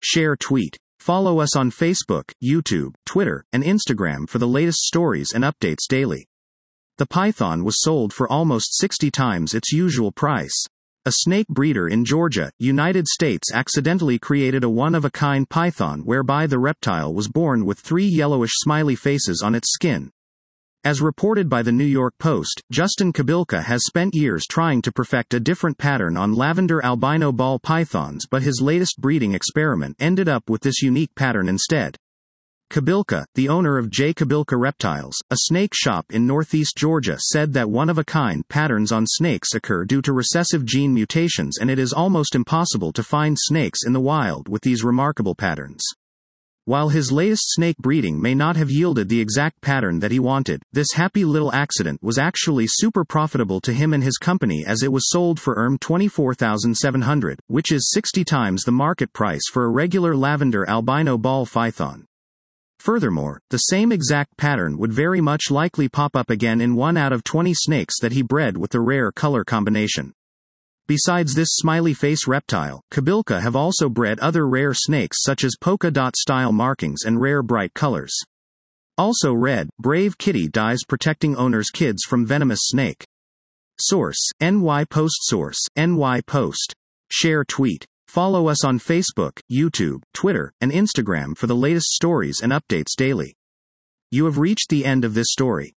Share tweet. Follow us on Facebook, YouTube, Twitter, and Instagram for the latest stories and updates daily. The python was sold for almost 60 times its usual price. A snake breeder in Georgia, United States accidentally created a one-of-a-kind python whereby the reptile was born with 3 yellowish smiley faces on its skin. As reported by the New York Post, Justin Kabilka has spent years trying to perfect a different pattern on lavender albino ball pythons, but his latest breeding experiment ended up with this unique pattern instead. Kabilka, the owner of J. Kabilka Reptiles, a snake shop in northeast Georgia, said that one-of-a-kind patterns on snakes occur due to recessive gene mutations, and it is almost impossible to find snakes in the wild with these remarkable patterns. While his latest snake breeding may not have yielded the exact pattern that he wanted, this happy little accident was actually super profitable to him and his company, as it was sold for $24,700, which is 60 times the market price for a regular lavender albino ball python. Furthermore, the same exact pattern would very much likely pop up again in 1 out of 20 snakes that he bred with the rare color combination. Besides this smiley face reptile, Kabilka have also bred other rare snakes such as polka dot style markings and rare bright colors. Also red, brave kitty dies protecting owner's kids from venomous snake. Source: NY Post. Source: NY Post. Share tweet. Follow us on Facebook, YouTube, Twitter, and Instagram for the latest stories and updates daily. You have reached the end of this story.